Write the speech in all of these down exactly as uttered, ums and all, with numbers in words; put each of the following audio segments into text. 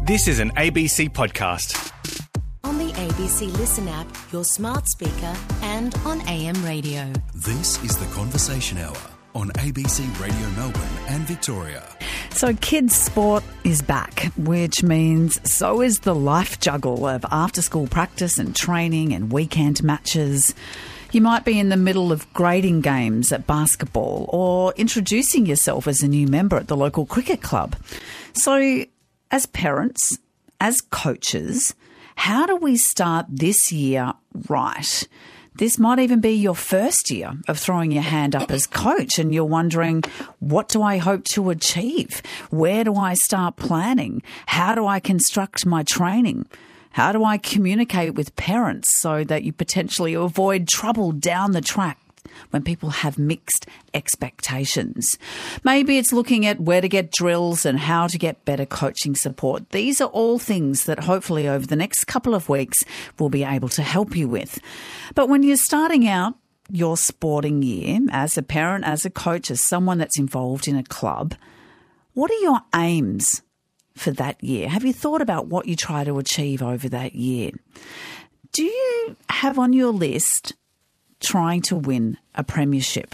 This is an A B C podcast. On the A B C Listen app, your smart speaker, and on A M radio. This is the Conversation Hour on A B C Radio Melbourne and Victoria. So kids' sport is back, which means so is the life juggle of after-school practice and training and weekend matches. You might be in the middle of grading games at basketball or introducing yourself as a new member at the local cricket club. So as parents, as coaches, how do we start this year right? This might even be your first year of throwing your hand up as coach and you're wondering, what do I hope to achieve? Where do I start planning? How do I construct my training? How do I communicate with parents so that you potentially avoid trouble down the track when people have mixed expectations? Maybe it's looking at where to get drills and how to get better coaching support. These are all things that hopefully over the next couple of weeks we'll be able to help you with. But when you're starting out your sporting year as a parent, as a coach, as someone that's involved in a club, what are your aims for that year? Have you thought about what you try to achieve over that year? Do you have on your list trying to win a premiership?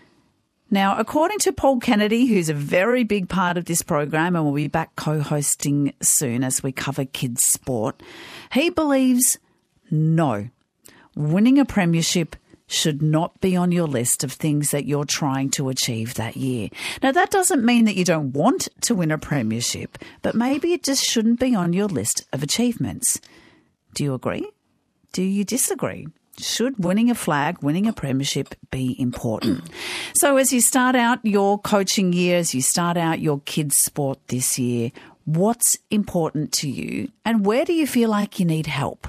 Now, according to Paul Kennedy, who's a very big part of this program and will be back co-hosting soon as we cover kids' sport, he believes no, winning a premiership should not be on your list of things that you're trying to achieve that year. Now, that doesn't mean that you don't want to win a premiership, but maybe it just shouldn't be on your list of achievements. Do you agree? Do you disagree? Should winning a flag, winning a premiership be important? So as you start out your coaching year, as you start out your kids' sport this year, what's important to you and where do you feel like you need help?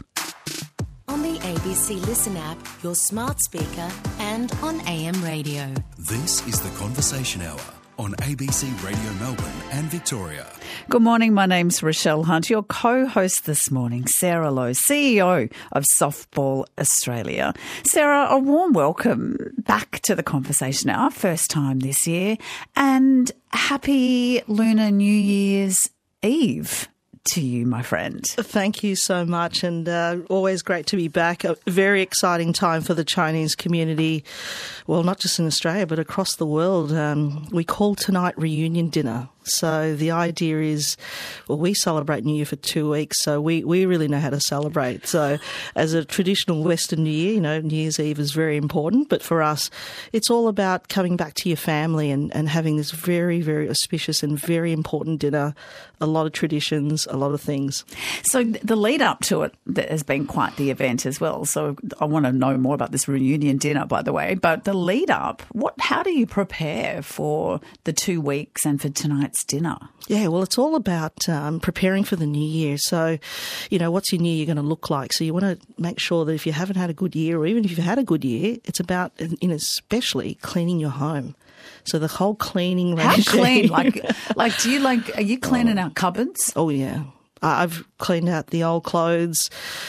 On the A B C Listen app, your smart speaker, and on A M radio. This is the Conversation Hour on A B C Radio Melbourne and Victoria. Good morning, my name's Rochelle Hunt, your co-host this morning, Sarah Lowe, C E O of Softball Australia. Sarah, a warm welcome back to the Conversation Hour, first time this year, and happy Lunar New Year's Eve to you, my friend. Thank you so much, and uh, always great to be back. A very exciting time for the Chinese community, well, not just in Australia, but across the world. Um, we call tonight reunion dinner. So the idea is, well, we celebrate New Year for two weeks, so we, we really know how to celebrate. So as a traditional Western New Year, you know, New Year's Eve is very important, but for us, it's all about coming back to your family and, and having this very, very auspicious and very important dinner, a lot of traditions, a lot of things. So the lead up to it has been quite the event as well. So I want to know more about this reunion dinner, by the way, but the lead up, what, how do you prepare for the two weeks and for tonight dinner? Yeah, well, it's all about um, preparing for the new year. So, you know, what's your new year going to look like? So you want to make sure that if you haven't had a good year, or even if you've had a good year, it's about, you know, especially cleaning your home. So the whole cleaning How regime. clean? Like, like, do you like, are you cleaning out cupboards? Oh, yeah. I've cleaned out the old clothes,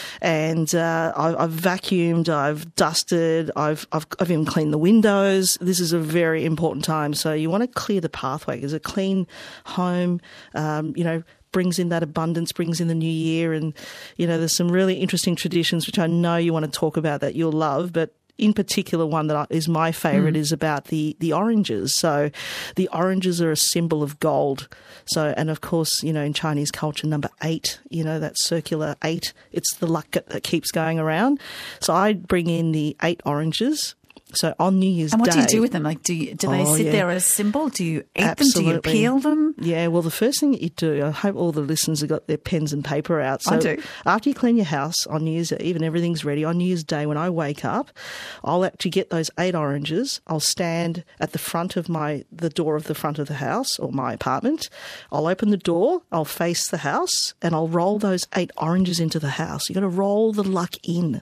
and uh, I've, I've vacuumed, I've dusted, I've, I've I've even cleaned the windows. This is a very important time, so you want to clear the pathway because a clean home, um, you know, brings in that abundance, brings in the new year, and you know, there's some really interesting traditions which I know you want to talk about that you'll love, but. In particular, one that is my favourite mm. is about the, the oranges. So the oranges are a symbol of gold. So, and of course, you know, in Chinese culture, number eight, you know, that circular eight, it's the luck that keeps going around. So I bring in the eight oranges. So on New Year's Day. And what day, do you do with them? Like, do you, do they oh, sit yeah. there as a symbol? Do you eat Absolutely. them? Do you peel them? Yeah, well, the first thing that you do, I hope all the listeners have got their pens and paper out. So I do. After you clean your house on New Year's Eve and everything's ready, on New Year's Day when I wake up, I'll actually get those eight oranges. I'll stand at the front of my, the door of the front of the house or my apartment. I'll open the door, I'll face the house, and I'll roll those eight oranges into the house. You've got to roll the luck in.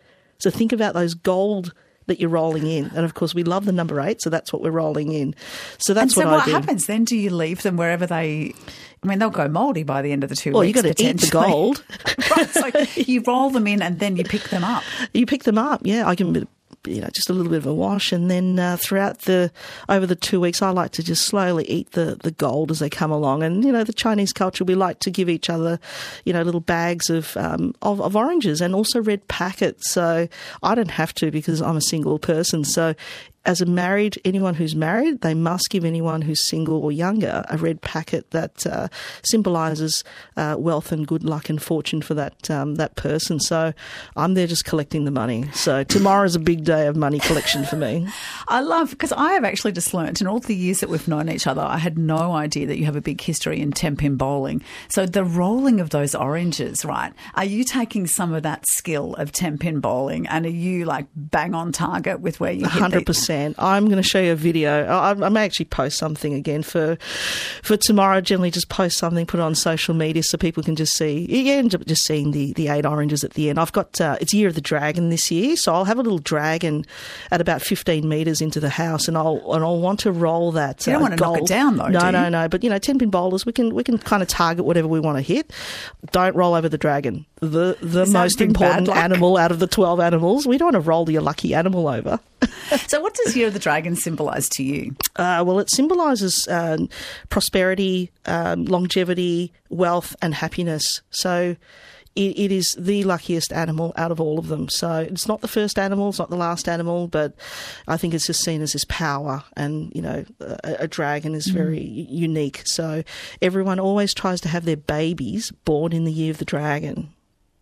So think about those gold that you're rolling in. And, of course, we love the number eight, so that's what we're rolling in. So that's and so what, what I do. happens then? Do you leave them wherever they – I mean, they'll go mouldy by the end of the two well, weeks. Well, you've got to eat the gold. Right, so you roll them in and then you pick them up. You pick them up, yeah. I can you know, just a little bit of a wash. And then uh, throughout the, over the two weeks, I like to just slowly eat the, the gold as they come along. And, you know, the Chinese culture, we like to give each other, you know, little bags of, um, of, of oranges and also red packets. So I don't have to because I'm a single person. So as a married, anyone who's married, they must give anyone who's single or younger a red packet that uh, symbolises uh, wealth and good luck and fortune for that um, that person. So I'm there just collecting the money. So tomorrow's a big day of money collection for me. I love, because I have actually just learnt in all the years that we've known each other, I had no idea that you have a big history in ten-pin bowling. So the rolling of those oranges, right, are you taking some of that skill of ten-pin bowling and are you like bang on target with where you hit one hundred percent. the- I'm going to show you a video. I, I may actually post something again for for tomorrow. I generally just post something, put it on social media so people can just see. You end up just seeing the, the eight oranges at the end. I've got, uh, it's Year of the Dragon this year, so I'll have a little dragon at about fifteen metres into the house and I'll and I'll want to roll that. You don't uh, want to gold. knock it down though, No, do you? no, no. But, you know, ten-pin bowlers, we can we can kind of target whatever we want to hit. Don't roll over the dragon. The, the Does that most bring bad important luck? animal out of the twelve animals. We don't want to roll your lucky animal over. So what does Year of the Dragon symbolise to you? Uh, well, it symbolises um, prosperity, um, longevity, wealth and happiness. So it, it is the luckiest animal out of all of them. So it's not the first animal, it's not the last animal, but I think it's just seen as this power. And, you know, a, a dragon is very mm. unique. So everyone always tries to have their babies born in the Year of the Dragon.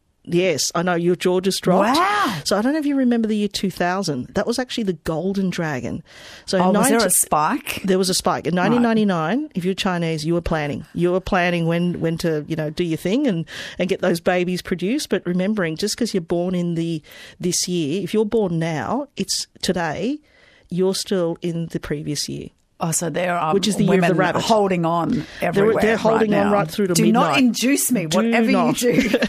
Yes, I know, your jaw just dropped. Wow. So I don't know if you remember the year two thousand. That was actually the golden dragon. So Oh, was nineteen there a spike? There was a spike. In nineteen ninety-nine, right. If you're Chinese, you were planning. You were planning when, when to, you know, do your thing and, and get those babies produced. But remembering, just because you're born in the this year, if you're born now, it's today, you're still in the previous year. Oh, so there are Which is the Year of women the Rabbit. holding on everywhere. They're, they're holding right on now. right through to do midnight. Do not induce me, Do whatever not. you do.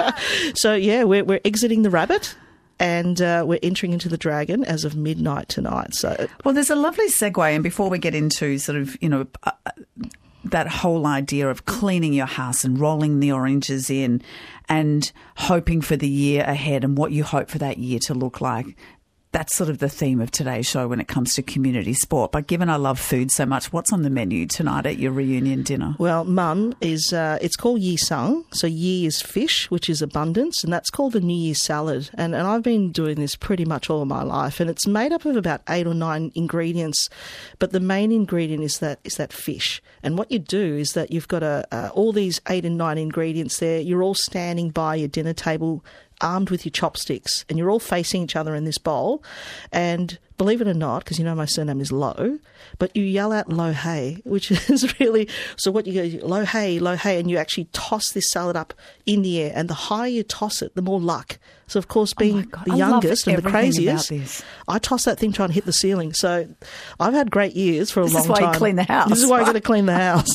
So, yeah, we're, we're exiting the rabbit and uh, we're entering into the dragon as of midnight tonight. So, Well, there's a lovely segue, and before we get into sort of, you know, uh, that whole idea of cleaning your house and rolling the oranges in and hoping for the year ahead and what you hope for that year to look like. That's sort of the theme of today's show when it comes to community sport. But given I love food so much, what's on the menu tonight at your reunion dinner? Well, Mum is, uh, it's called Yi Sang. So Yi is fish, which is abundance, and that's called the New Year salad. And, and I've been doing this pretty much all of my life, and it's made up of about eight or nine ingredients. But the main ingredient is that is that fish. And what you do is that you've got a, uh, all these eight and nine ingredients there. You're all standing by your dinner table, armed with your chopsticks, and you're all facing each other in this bowl. And believe it or not, because you know my surname is Lo, but you yell out lo hei, which is really, so what you go, lo hei, lo hei, and you actually toss this salad up in the air, and the higher you toss it, the more luck. So, of course, being Oh my God, the I love youngest and the everything about craziest, this. I toss that thing trying to hit the ceiling. So I've had great years for a This long is why time. you clean the house, This is why right? I got to clean the house.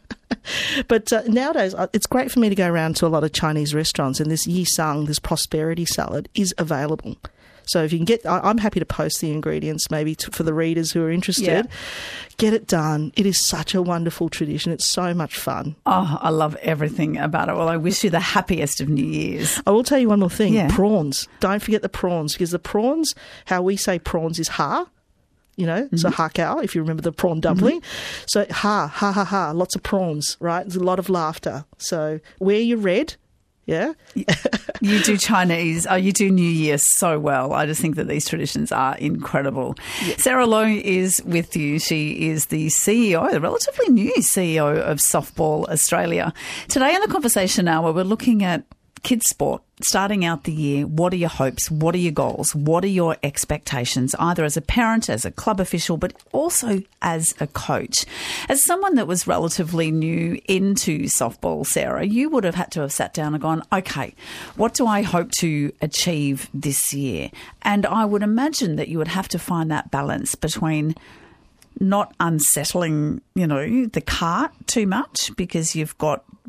But uh, nowadays, uh, it's great for me to go around to a lot of Chinese restaurants, and this Yi Sang, this prosperity salad, is available. So if you can get, I, I'm happy to post the ingredients maybe to, for the readers who are interested. Yeah. Get it done. It is such a wonderful tradition. It's so much fun. Oh, I love everything about it. Well, I wish you the happiest of New Year's. I will tell you one more thing. Yeah. Prawns. Don't forget the prawns, because the prawns, how we say prawns is ha. You know, mm-hmm. so ha cow, if you remember the prawn dumpling. Mm-hmm. So ha, ha, ha, ha, lots of prawns, right? There's a lot of laughter. So wear your red, yeah? You do Chinese, oh, you do New Year so well. I just think that these traditions are incredible. Yeah. Sarah Lowe is with you. She is the C E O, the relatively new C E O of Softball Australia. Today in the Conversation Hour, we're looking at kids sport. Starting out the year, what are your hopes? What are your goals? What are your expectations, either as a parent, as a club official, but also as a coach? As someone that was relatively new into softball, Sarah, you would have had to have sat down and gone, okay, what do I hope to achieve this year? And I would imagine that you would have to find that balance between not unsettling, you know, the cart too much, because you've got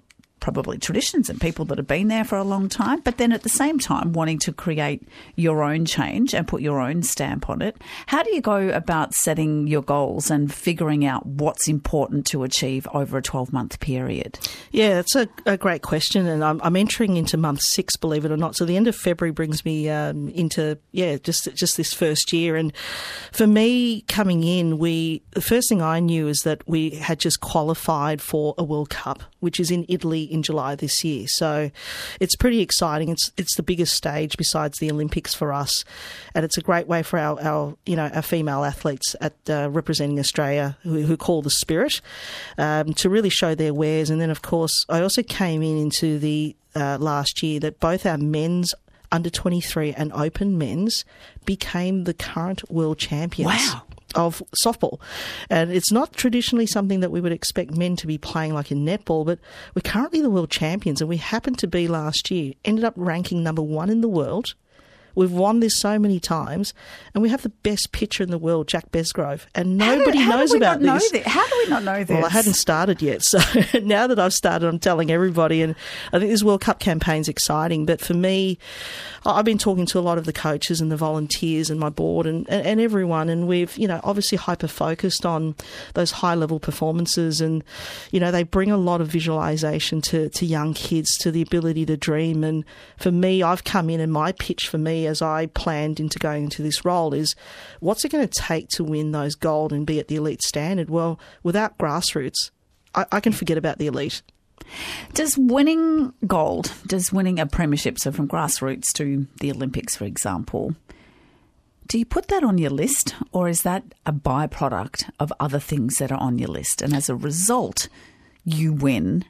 probably traditions and people that have been there for a long time, but then at the same time wanting to create your own change and put your own stamp on it. How do you go about setting your goals and figuring out what's important to achieve over a twelve-month period? Yeah, it's a, a great question, and I'm, I'm entering into month six, believe it or not. So the end of February brings me um, into, yeah, just just this first year. And for me, coming in, we the first thing I knew is that we had just qualified for a World Cup, which is in Italy in July this year. So it's pretty exciting. It's it's the biggest stage besides the Olympics for us, and it's a great way for our, our you know our female athletes at uh, representing Australia who, who call the Spirit um, to really show their wares. And then of course I also came in into the uh, last year that both our men's under twenty-three and open men's became the current world champions. Wow. Of softball. And it's not traditionally something that we would expect men to be playing like in netball, but we're currently the world champions, and we happened to be last year, ended up ranking number one in the world. We've won this so many times, and we have the best pitcher in the world, Jack Besgrove, and nobody how do, how knows do we about not this. Know this. How do we not know this? Well, I hadn't started yet, so now that I've started, I'm telling everybody, and I think this World Cup campaign's exciting. But for me, I've been talking to a lot of the coaches and the volunteers and my board and, and, and everyone, and we've, you know, obviously hyper-focused on those high-level performances, and, you know, they bring a lot of visualisation to, to young kids, to the ability to dream. And for me, I've come in, and my pitch for me as I planned into going into this role is, what's it going to take to win those gold and be at the elite standard? Well, without grassroots, I, I can forget about the elite. Does winning gold, does winning a premiership, so from grassroots to the Olympics, for example, do you put that on your list, or is that a byproduct of other things that are on your list? And as a result, you win,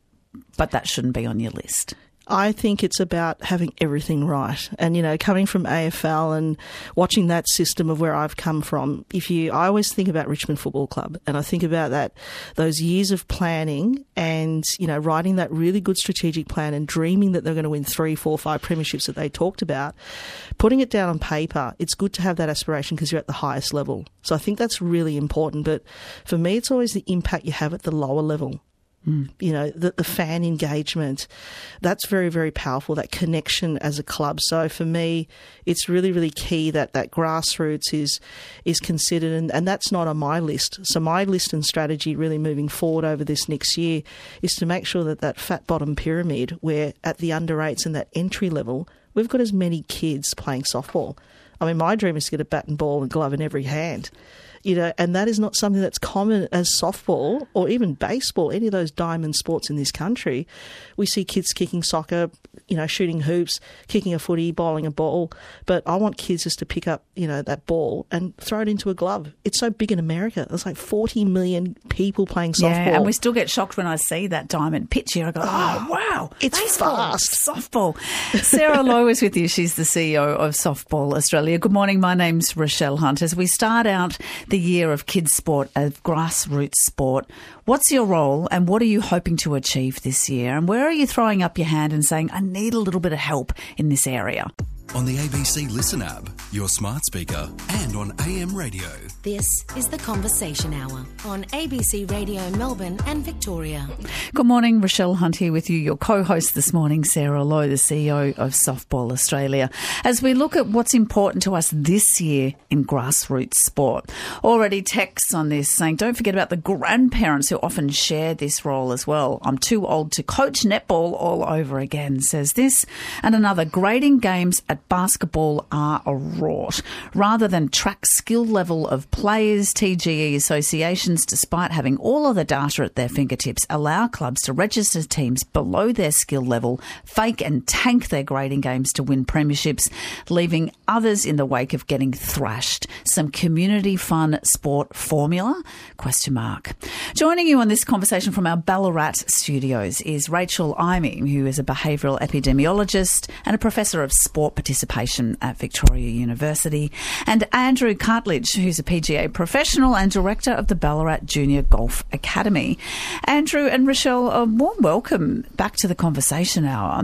but that shouldn't be on your list. I think it's about having everything right. And, you know, coming from A F L and watching that system of where I've come from, if you, I always think about Richmond Football Club, and I think about that, those years of planning and, you know, writing that really good strategic plan and dreaming that they're going to win three, four, five premierships that they talked about, putting it down on paper. It's good to have that aspiration because you're at the highest level. So I think that's really important. But for me, it's always the impact you have at the lower level. Mm. You know, the, the fan engagement, that's very, very powerful, that connection as a club. So for me, it's really, really key that that grassroots is is considered, and, and that's not on my list. So my list and strategy really moving forward over this next year is to make sure that that fat bottom pyramid, where at the under eights and that entry level, we've got as many kids playing softball. I mean, my dream is to get a bat and ball and glove in every hand. You know, and that is not something that's common as softball or even baseball, any of those diamond sports in this country. We see kids kicking soccer, you know, shooting hoops, kicking a footy, bowling a ball. But I want kids just to pick up, you know, that ball and throw it into a glove. It's so big in America. There's like forty million people playing softball. Yeah, and we still get shocked when I see that diamond pitch here. I go, oh, wow. It's baseball, fast. Softball. Sarah Lowe is with you. She's the C E O of Softball Australia. Good morning. My name's Rochelle Hunt. As we start out the year of kids sport, of grassroots sport, what's your role and what are you hoping to achieve this year? And where are you throwing up your hand and saying, I need a little bit of help in this area? On the A B C Listen app, your smart speaker, and on A M radio. This is the Conversation Hour on A B C Radio Melbourne and Victoria. Good morning, Rochelle Hunt here with you, your co-host this morning, Sarah Lowe, the C E O of Softball Australia, as we look at what's important to us this year in grassroots sport. Already texts on this saying, don't forget about the grandparents who often share this role as well. I'm too old to coach netball all over again, says this. And another, grading games at basketball are a rort. Rather than track skill level of players, T G E associations, despite having all of the data at their fingertips, allow clubs to register teams below their skill level, fake and tank their grading games to win premierships, leaving others in the wake of getting thrashed. Some community fun sport formula? Question mark. Joining you on this conversation from our Ballarat studios is Rachel Imey, who is a behavioural epidemiologist and a professor of sport participation at Victoria University, and Andrew Cartledge, who's a P G A professional and director of the Ballarat Junior Golf Academy. Andrew and Rochelle, a warm welcome back to the Conversation Hour.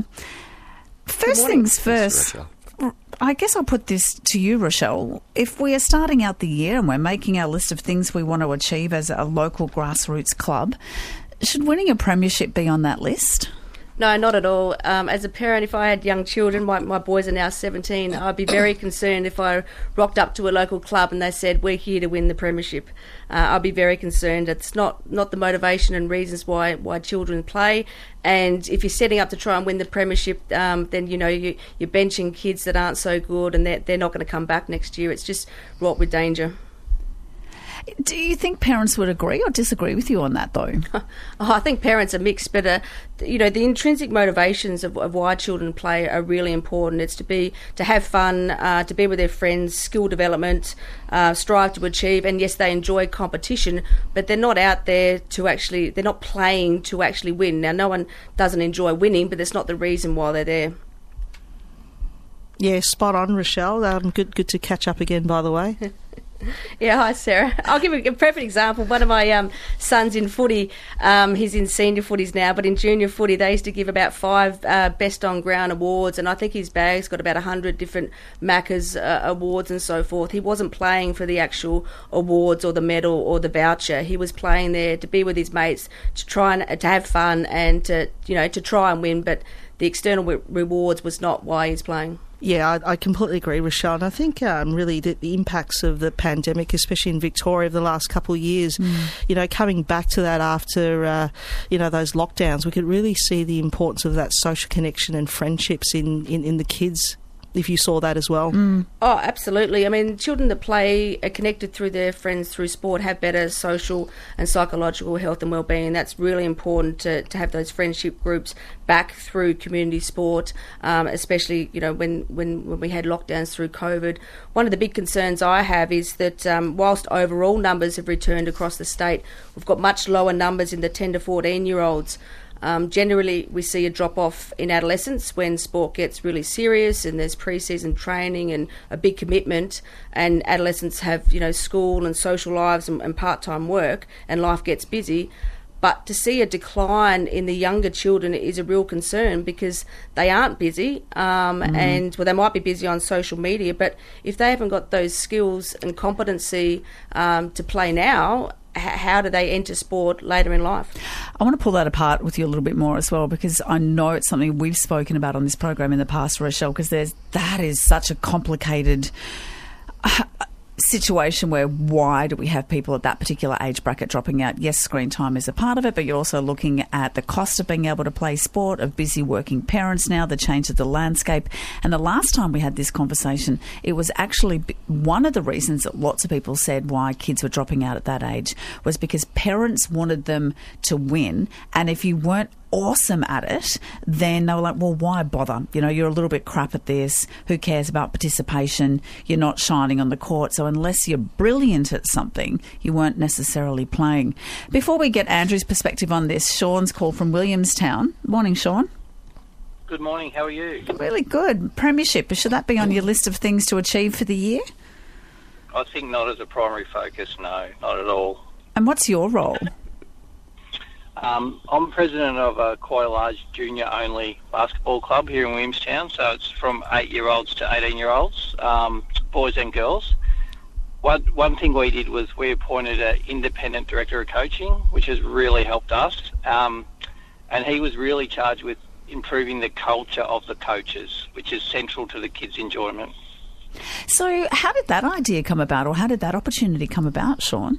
First things first, I guess I'll put this to you, Rochelle. If we are starting out the year and we're making our list of things we want to achieve as a local grassroots club, Should winning a premiership be on that list? No, not at all. Um, as a parent, if I had young children, my, my boys are now seventeen, I'd be very concerned if I rocked up to a local club and they said, we're here to win the premiership. Uh, I'd be very concerned. It's not, not the motivation and reasons why, why children play. And if you're setting up to try and win the premiership, um, then, you know, you, you're benching kids that aren't so good and they're, they're not going to come back next year. It's just wrought with danger. Do you think parents would agree or disagree with you on that, though? oh, I think parents are mixed, but uh, you know, the intrinsic motivations of, of why children play are really important. It's to be to have fun, uh, to be with their friends, skill development, uh, strive to achieve, and yes, they enjoy competition, but they're not out there to actually. They're not playing to actually win. Now, no one doesn't enjoy winning, but that's not the reason why they're there. Yeah, spot on, Rochelle. Um, good, good to catch up again, by the way. Yeah, hi Sarah. I'll give you a perfect example. One of my um, sons in footy, um, he's in senior footies now, but in junior footy they used to give about five uh, best on ground awards, and I think his bag's got about a hundred different Macca's uh, awards and so forth. He wasn't playing for the actual awards or the medal or the voucher. He was playing there to be with his mates, to try and to have fun and to you know to try and win. But the external re- rewards was not why he's playing. Yeah, I, I completely agree, Rochelle. And I think um, really the, the impacts of the pandemic, especially in Victoria over the last couple of years, mm. you know, coming back to that after, uh, you know, those lockdowns, we could really see the importance of that social connection and friendships in, in, in the kids, if you saw that as well. Mm. Oh, absolutely. I mean, children that play are connected through their friends through sport have better social and psychological health and well-being. That's really important to, to have those friendship groups back through community sport, um, especially, you know, when, when, when we had lockdowns through COVID. One of the big concerns I have is that um, whilst overall numbers have returned across the state, we've got much lower numbers in the ten to fourteen-year-olds. Um, generally, we see a drop-off in adolescence when sport gets really serious and there's pre-season training and a big commitment, and adolescents have, you know, school and social lives and, and part-time work, and life gets busy. But to see a decline in the younger children is a real concern because they aren't busy, um, mm. and well, they might be busy on social media, but if they haven't got those skills and competency um, to play now, how do they enter sport later in life? I want to pull that apart with you a little bit more as well, because I know it's something we've spoken about on this program in the past, Rochelle, because there's that is such a complicated uh, situation where why do we have people at that particular age bracket dropping out? Yes, screen time is a part of it, but you're also looking at the cost of being able to play sport, of busy working parents now, the change of the landscape. And the last time we had this conversation, it was actually one of the reasons that lots of people said why kids were dropping out at that age was because parents wanted them to win, and if you weren't awesome at it, then they were like, well, why bother? You know, you're a little bit crap at this. Who cares about participation? You're not shining on the court. So unless you're brilliant at something, you weren't necessarily playing. Before we get Andrew's perspective on this, Sean's call from Williamstown. Morning, Sean. Good morning. How are you? Really good. Premiership, should that be on your list of things to achieve for the year? I think not as a primary focus, no, not at all. And what's your role? Um, I'm president of a quite a large junior-only basketball club here in Williamstown, so it's from eight-year-olds to eighteen-year-olds, um, boys and girls. One, one thing we did was we appointed an independent director of coaching, which has really helped us, um, and he was really charged with improving the culture of the coaches, which is central to the kids' enjoyment. So how did that idea come about, or how did that opportunity come about, Sean?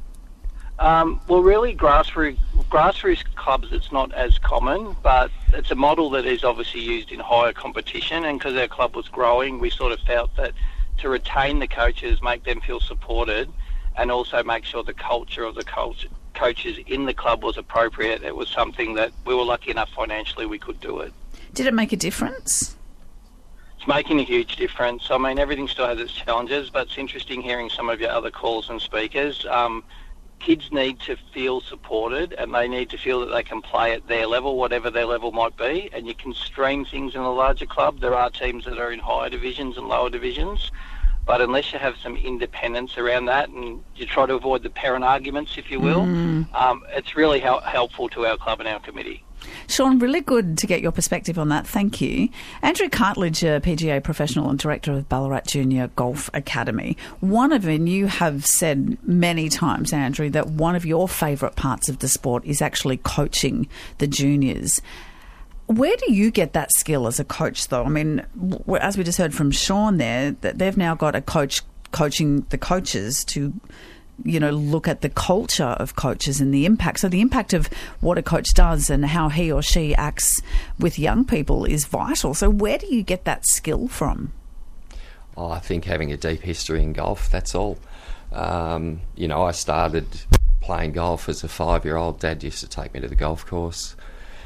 Um, well, really, grassroots, grassroots clubs, it's not as common, but it's a model that is obviously used in higher competition, and because our club was growing, we sort of felt that to retain the coaches, make them feel supported, and also make sure the culture of the coach, coaches in the club was appropriate, it was something that we were lucky enough financially we could do it. Did it make a difference? It's making a huge difference. I mean, everything still has its challenges, but it's interesting hearing some of your other calls and speakers. Um, Kids need to feel supported, and they need to feel that they can play at their level, whatever their level might be, and you can stream things in a larger club. There are teams that are in higher divisions and lower divisions, but unless you have some independence around that and you try to avoid the parent arguments, if you will, mm. um, it's really hel- helpful to our club and our committee. Sean, really good to get your perspective on that. Thank you. Andrew Cartledge, a P G A professional and director of Ballarat Junior Golf Academy. One of them, you have said many times, Andrew, that one of your favourite parts of the sport is actually coaching the juniors. Where do you get that skill as a coach, though? I mean, w- as we just heard from Sean there, that they've now got a coach coaching the coaches to, you know, look at the culture of coaches and the impact. So the impact of what a coach does and how he or she acts with young people is vital. So where do you get that skill from? Oh, I think having a deep history in golf, that's all. Um, you know, I started playing golf as a five-year-old. Dad used to take me to the golf course.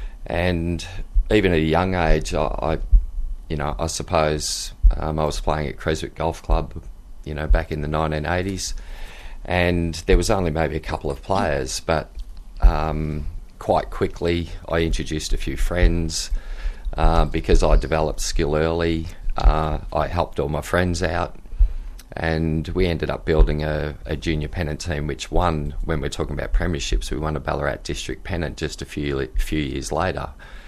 And even at a young age, I, I you know, I suppose um, I was playing at Creswick Golf Club, you know, back in the nineteen eighties. And there was only maybe a couple of players, but um, quite quickly I introduced a few friends uh, because I developed skill early. Uh, I helped all my friends out, and we ended up building a, a junior pennant team, which won, when we're talking about premierships, we won a Ballarat district pennant just a few few years later.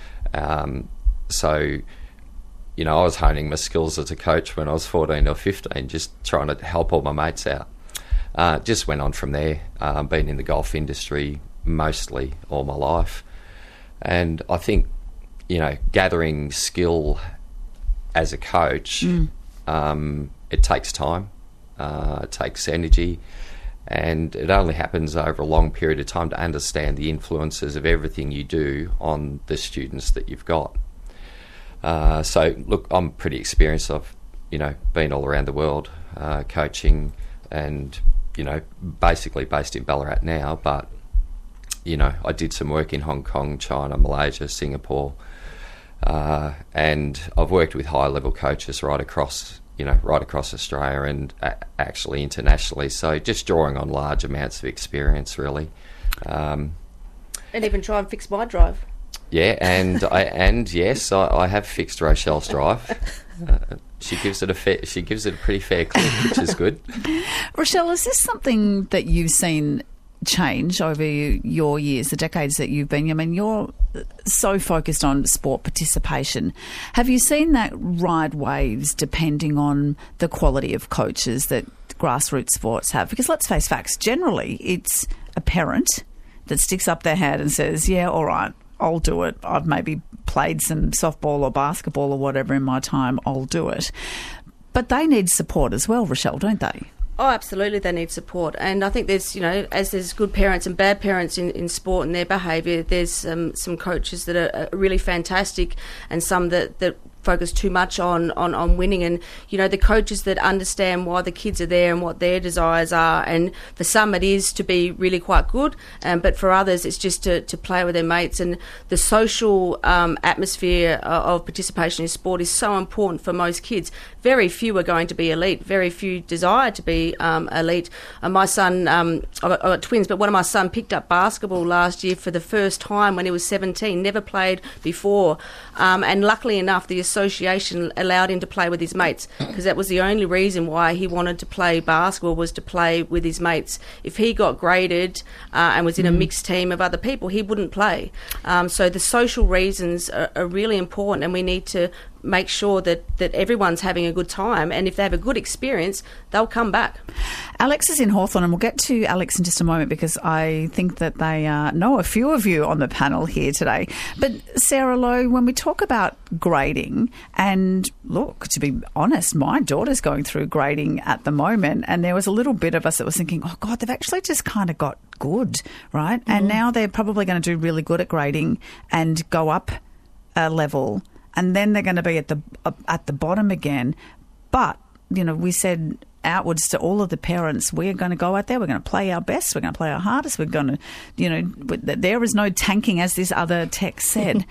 Um, so, you know, I was honing my skills as a coach when I was fourteen or fifteen, just trying to help all my mates out. Uh, just went on from there, uh, been in the golf industry mostly all my life. And I think, you know, gathering skill as a coach, mm. um, it takes time, uh, it takes energy, and it only happens over a long period of time to understand the influences of everything you do on the students that you've got. Uh, so, look, I'm pretty experienced. I've, you know, been all around the world uh, coaching and, you know, basically based in Ballarat now, but, you know, I did some work in Hong Kong, China, Malaysia, Singapore, uh, and I've worked with high-level coaches right across, you know, right across Australia and a- actually internationally. So just drawing on large amounts of experience, really. Um, and even try and fix my drive. Yeah, and I and yes, I, I have fixed Rochelle's drive. Uh, she gives it a fair, she gives it a pretty fair clip, which is good. Rochelle, is this something that you've seen change over your years, the decades that you've been? I mean, you're so focused on sport participation. Have you seen that ride waves depending on the quality of coaches that grassroots sports have? Because let's face facts, generally it's a parent that sticks up their hand and says, yeah, all right, I'll do it. I've maybe played some softball or basketball or whatever in my time. I'll do it. But they need support as well, Rochelle, don't they? Oh, absolutely, they need support. And I think there's, you know, as there's good parents and bad parents in, in sport and their behaviour, there's um, some coaches that are, are really fantastic and some that, that focus too much on, on, on winning. And, you know, the coaches that understand why the kids are there and what their desires are. And for some it is to be really quite good, um, but for others it's just to, to play with their mates. And the social um, atmosphere of participation in sport is so important for most kids. Very few are going to be elite. Very few desire to be um, elite. And my son, um, I've, got, I've got twins, but one of my sons picked up basketball last year for the first time when he was seventeen, never played before. Um, and luckily enough, the association allowed him to play with his mates, because that was the only reason why he wanted to play basketball, was to play with his mates. If he got graded uh, and was in mm. a mixed team of other people, he wouldn't play. Um, so the social reasons are, are really important, and we need to make sure that, that everyone's having a good time, and if they have a good experience, they'll come back. Alex is in Hawthorn, and we'll get to Alex in just a moment because I think that they uh, know a few of you on the panel here today. But Sarah Lowe, when we talk about grading, and look, to be honest, my daughter's going through grading at the moment, and there was a little bit of us that was thinking, oh God, they've actually just kind of got good, right? Mm-hmm. And now they're probably going to do really good at grading and go up a level, and then they're going to be at the uh, at the bottom again. But, you know, we said outwards to all of the parents, we're going to go out there, we're going to play our best, we're going to play our hardest, we're going to, you know, there is no tanking, as this other text said.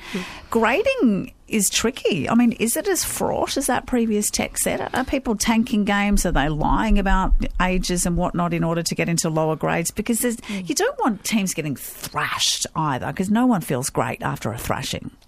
Grading is tricky. I mean, is it as fraught as that previous text said? Are people tanking games? Are they lying about ages and whatnot in order to get into lower grades? Because there's, mm. you don't want teams getting thrashed either, because no one feels great after a thrashing.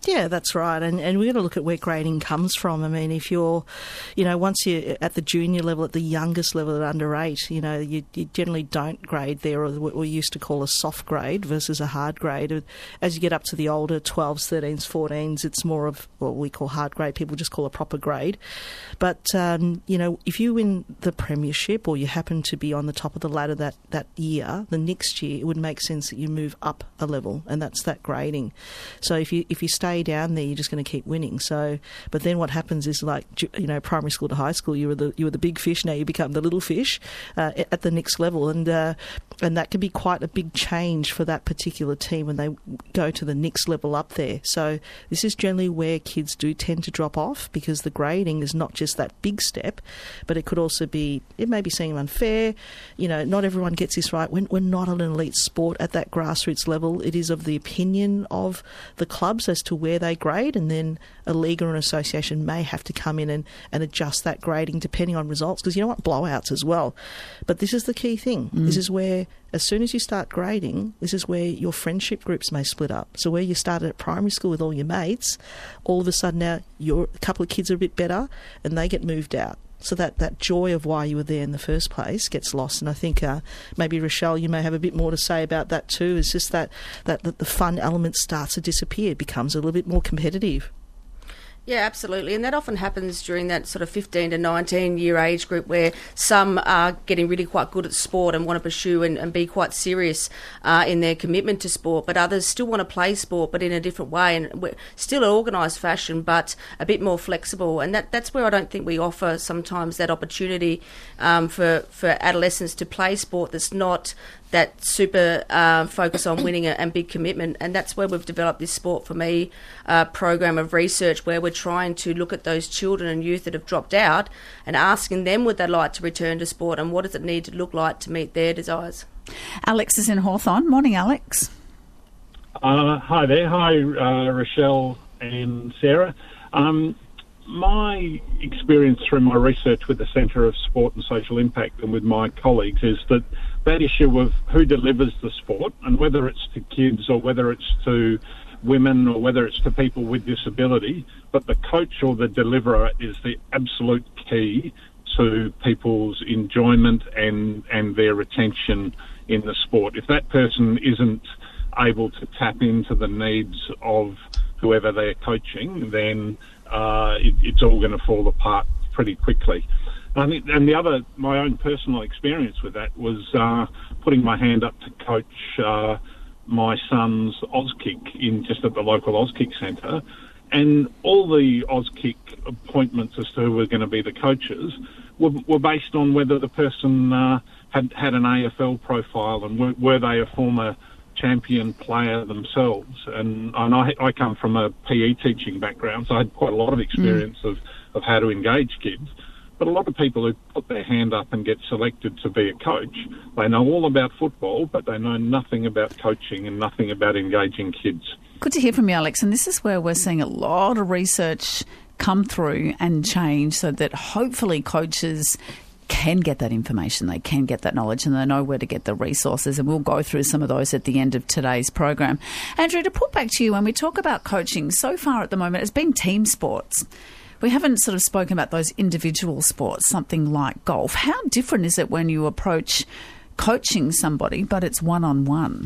Yeah, that's right. And and we've got to look at where grading comes from. I mean, if you're, you know, once you're at the junior level, at the youngest level, at under eight, you know, you, you generally don't grade there, or what we used to call a soft grade versus a hard grade. As you get up to the older twelves, thirteens, fourteens, it's more of what we call hard grade. People just call a proper grade. But, um, you know, if you win the premiership or you happen to be on the top of the ladder that, that year, the next year it would make sense that you move up a level, and that's that grading. So if you if you stay down there, you're just going to keep winning. So, but then what happens is, like, you know, primary school to high school, you were the you were the big fish. Now you become the little fish uh, at the next level, and uh, and that can be quite a big change for that particular team when they go to the next level up there. So this is generally where kids do tend to drop off, because the grading is not just that big step, but it could also be, it may be seeming unfair. You know, not everyone gets this right. We're, we're not an elite sport at that grassroots level. It is of the opinion of the clubs as to where they grade, and then a league or an association may have to come in and, and adjust that grading depending on results, because you don't want blowouts as well. But this is the key thing. Mm. This is where, as soon as you start grading, this is where your friendship groups may split up. So where you started at primary school with all your mates, all of a sudden now you're, a couple of kids are a bit better and they get moved out. So that, that joy of why you were there in the first place gets lost. And I think uh, maybe, Rochelle, you may have a bit more to say about that too. It's just that, that, that the fun element starts to disappear. It becomes a little bit more competitive. Yeah, absolutely. And that often happens during that sort of fifteen to nineteen year age group, where some are getting really quite good at sport and want to pursue and, and be quite serious uh, in their commitment to sport, but others still want to play sport but in a different way, and we're still an organised fashion but a bit more flexible. And that, that's where I don't think we offer sometimes that opportunity um, for, for adolescents to play sport that's not that super uh, focus on winning and big commitment. And that's where we've developed this Sport for Me uh, program of research, where we're trying to look at those children and youth that have dropped out and asking them would they like to return to sport, and what does it need to look like to meet their desires. Alex is in Hawthorn. Morning, Alex. Uh, hi there. Hi, uh, Rochelle and Sarah. Um, my experience through my research with the Centre of Sport and Social Impact and with my colleagues is that that issue of who delivers the sport, and whether it's to kids or whether it's to women or whether it's to people with disability, but the coach or the deliverer is the absolute key to people's enjoyment and, and their retention in the sport. If that person isn't able to tap into the needs of whoever they're coaching, then uh, it, it's all going to fall apart pretty quickly. I think, and the other, my own personal experience with that was uh, putting my hand up to coach uh, my son's Auskick in just at the local Auskick centre, and all the Auskick appointments as to who were going to be the coaches were, were based on whether the person uh, had had an A F L profile, and were, were they a former champion player themselves. And, and I, I come from a P E teaching background, so I had quite a lot of experience mm. of, of how to engage kids. But a lot of people who put their hand up and get selected to be a coach, they know all about football, but they know nothing about coaching and nothing about engaging kids. Good to hear from you, Alex. And this is where we're seeing a lot of research come through and change, so that hopefully coaches can get that information, they can get that knowledge, and they know where to get the resources. And we'll go through some of those at the end of today's program. Andrew, to put back to you, when we talk about coaching, so far at the moment it's been team sports. We haven't sort of spoken about those individual sports, something like golf. How different is it when you approach coaching somebody, but it's one-on-one?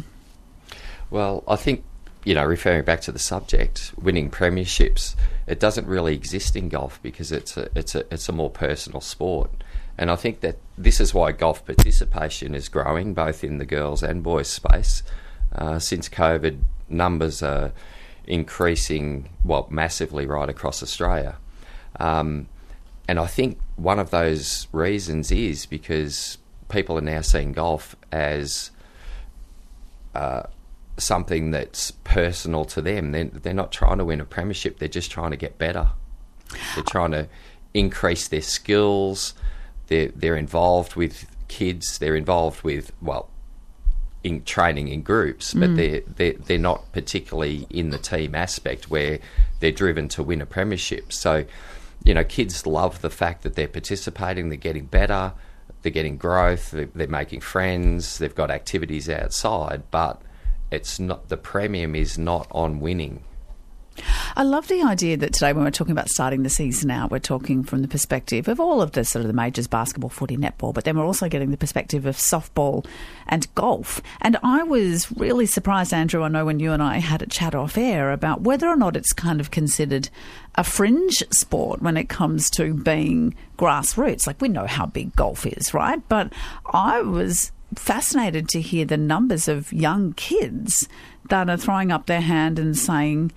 Well, I think, you know, referring back to the subject, winning premierships, it doesn't really exist in golf because it's a, it's a, it's a more personal sport. And I think that this is why golf participation is growing, both in the girls and boys space. Uh, since COVID, numbers are increasing, well, massively right across Australia. Um, and I think one of those reasons is because people are now seeing golf as uh, something that's personal to them. They're, they're not trying to win a premiership, they're just trying to get better. They're trying to increase their skills. They're, they're involved with kids, they're involved with, well, in training in groups, but mm. they're, they're, they're not particularly in the team aspect where they're driven to win a premiership. So, you know, kids love the fact that they're participating, they're getting better, they're getting growth, they're, they're making friends, they've got activities outside, but it's not, the premium is not on winning. I love the idea that today when we're talking about starting the season out, we're talking from the perspective of all of the sort of the majors, basketball, footy, netball, but then we're also getting the perspective of softball and golf. And I was really surprised, Andrew, I know when you and I had a chat off air about whether or not it's kind of considered a fringe sport when it comes to being grassroots. Like, we know how big golf is, right? But I was fascinated to hear the numbers of young kids that are throwing up their hand and saying,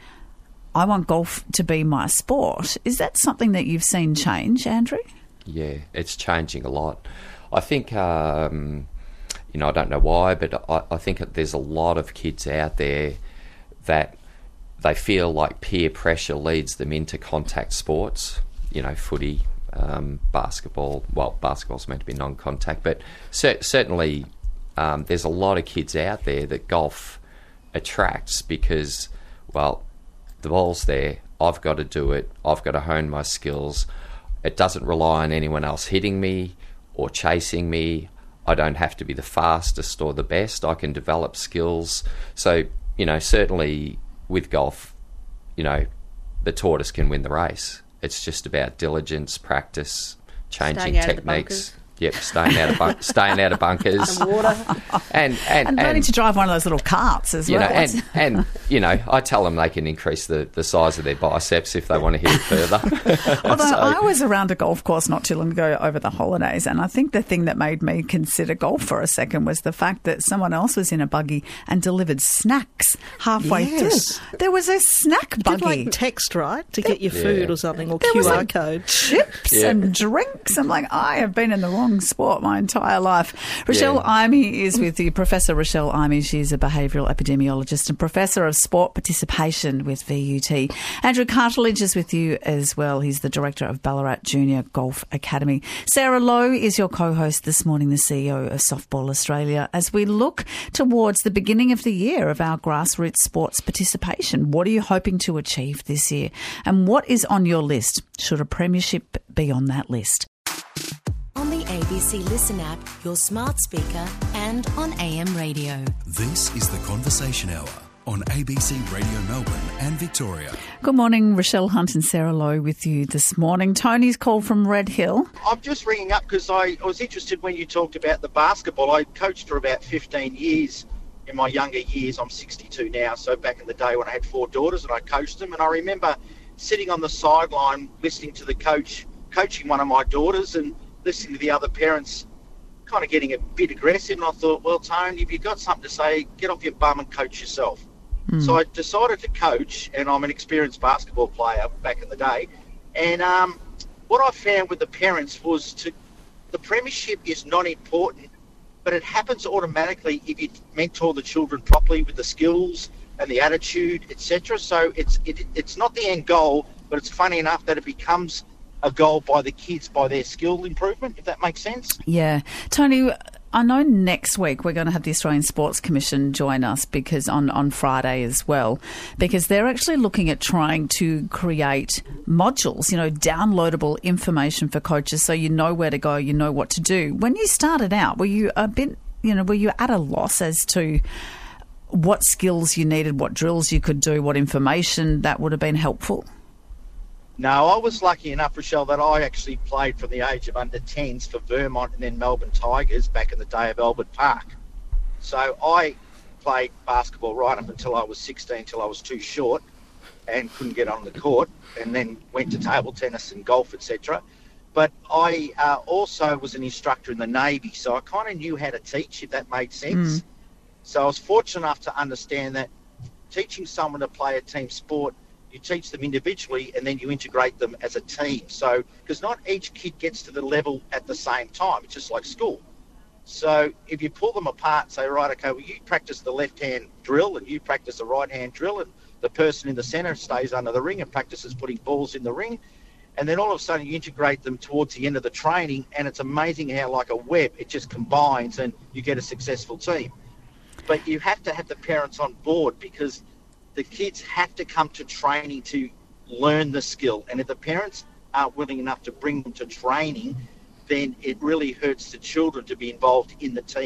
I want golf to be my sport. Is that something that you've seen change, Andrew? Yeah, it's changing a lot. I think, um, you know, I don't know why, but I, I think that there's a lot of kids out there that they feel like peer pressure leads them into contact sports, you know, footy, um, basketball. Well, basketball's meant to be non-contact, but cer- certainly um, there's a lot of kids out there that golf attracts because, well, the ball's there, I've got to do it, I've got to hone my skills. It doesn't rely on anyone else hitting me or chasing me. I don't have to be the fastest or the best. I can develop skills. So, you know, certainly with golf, you know, the tortoise can win the race. It's just about diligence, practice, changing techniques. Yep, staying out of bun- staying out of bunkers, and water, and and and learning and, to drive one of those little carts as you well. know, and and you know, I tell them they can increase the, the size of their biceps if they want to hit it further. Although So- I was around a golf course not too long ago over the holidays, and I think the thing that made me consider golf for a second was the fact that someone else was in a buggy and delivered snacks halfway Yes. through. There was a snack Did buggy. like text, right, to get your Yeah. food or something, or There was Q R a code. chips Yeah. and drinks. I'm like, I have been in the wrong sport my entire life. Rochelle Yeah. Imey is with you. Professor Rochelle Imey. She's a behavioural epidemiologist and Professor of Sport Participation with V U T. Andrew Cartledge is with you as well. He's the Director of Ballarat Junior Golf Academy. Sarah Lowe is your co-host this morning, the C E O of Softball Australia, as we look towards the beginning of the year of our grassroots sports participation. What are you hoping to achieve this year? And what is on your list? Should a premiership be on that list? On the A B C Listen app, your smart speaker, and on A M radio. This is the Conversation Hour on A B C Radio Melbourne and Victoria. Good morning, Rochelle Hunt and Sarah Lowe with you this morning. Tony's called from Red Hill. I'm just ringing up because I, I was interested when you talked about the basketball. I coached for about fifteen years in my younger years. I'm sixty-two now, so back in the day when I had four daughters and I coached them, and I remember sitting on the sideline listening to the coach coaching one of my daughters and listening to the other parents kind of getting a bit aggressive, and I thought, well, Tone, if you've got something to say, get off your bum and coach yourself. Mm. So I decided to coach, and I'm an experienced basketball player back in the day, and um, what I found with the parents was to the premiership is not important, but it happens automatically if you mentor the children properly with the skills and the attitude, et cetera. So it's it, it's not the end goal, but it's funny enough that it becomes a goal by the kids, by their skill improvement, if that makes sense. Yeah. Tony, I know next week we're going to have the Australian Sports Commission join us because on, on Friday as well, because they're actually looking at trying to create modules, you know, downloadable information for coaches so you know where to go, you know what to do. When you started out, were you a bit, you know, were you at a loss as to what skills you needed, what drills you could do, what information that would have been helpful? No, I was lucky enough, Rochelle, that I actually played from the age of under tens for Vermont and then Melbourne Tigers back in the day of Albert Park. So I played basketball right up until I was sixteen, until I was too short and couldn't get on the court, and then went to table tennis and golf, et cetera. But I uh, also was an instructor in the Navy, so I kind of knew how to teach, if that made sense. Mm. So I was fortunate enough to understand that teaching someone to play a team sport, you teach them individually and then you integrate them as a team. So, because not each kid gets to the level at the same time. It's just like school. So if you pull them apart and say, right, okay, well, you practice the left-hand drill and you practice the right-hand drill, and the person in the centre stays under the ring and practices putting balls in the ring. And then all of a sudden you integrate them towards the end of the training, and it's amazing how, like a web, it just combines and you get a successful team. But you have to have the parents on board, because the kids have to come to training to learn the skill. And if the parents aren't willing enough to bring them to training, then it really hurts the children to be involved in the team, if